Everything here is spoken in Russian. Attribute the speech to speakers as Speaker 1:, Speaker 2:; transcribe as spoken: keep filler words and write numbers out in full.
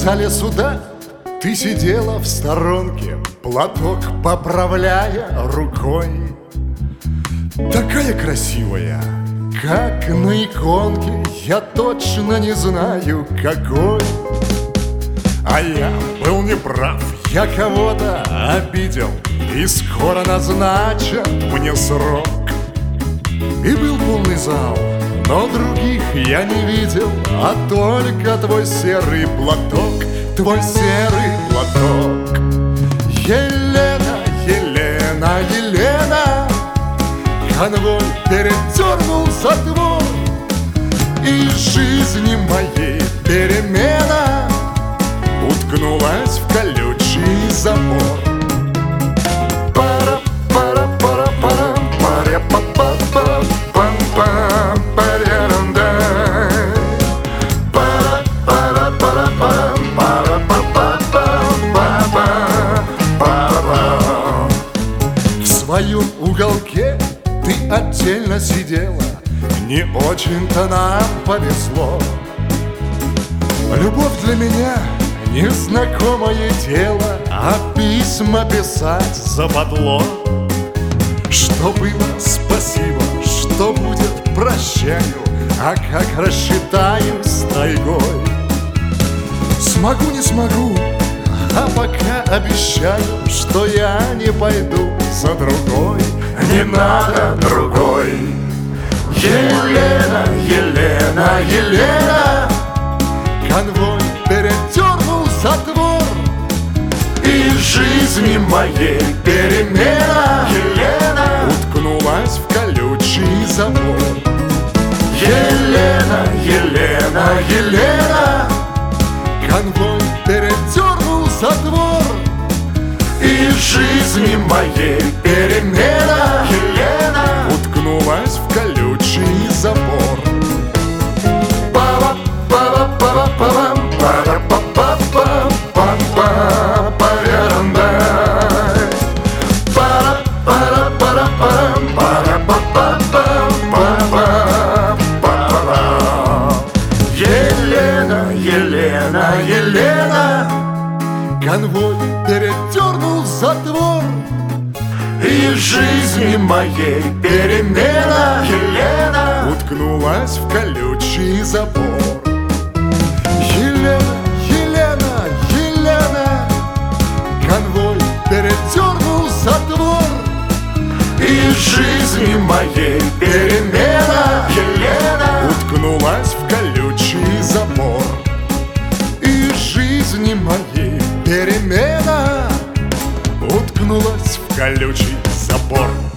Speaker 1: зале суда ты сидела в сторонке, платок поправляя рукой. Такая красивая, как на иконке, я точно не знаю, какой. А я был неправ, я кого-то обидел, и скоро назначат мне срок. И был полный зал, но других я не видел, а только твой серый платок, твой серый платок. Елена, Елена, Елена, конвой передернул затвор, и жизни моей перемена уткнулась в колючий забор. В своем уголке ты отдельно сидела, не очень-то нам повезло. Любовь для меня незнакомое дело, а письма писать западло. Что было — спасибо, что будет — прощаю, а как рассчитаюсь с тайгой. Смогу, не смогу, а пока обещаю, что я не пойду за другой. Не надо другой. Елена, Елена, Елена, конвой передернул затвор, и жизни моей перемена Елена уткнулась в колючий забор. Елена, Елена, Елена, конвой передернул затвор, и жизни моей перемена Елена уткнулась в колючий забор. Елена, Елена, Елена, конвой передернул затвор, и жизни моей перемена Елена уткнулась в колючий забор. Елена, Елена, Елена, конвой передернул затвор, и жизни моей перемена Елена уткнулась в колючий забор. И жизни моей перемена уткнулась в колючий забор.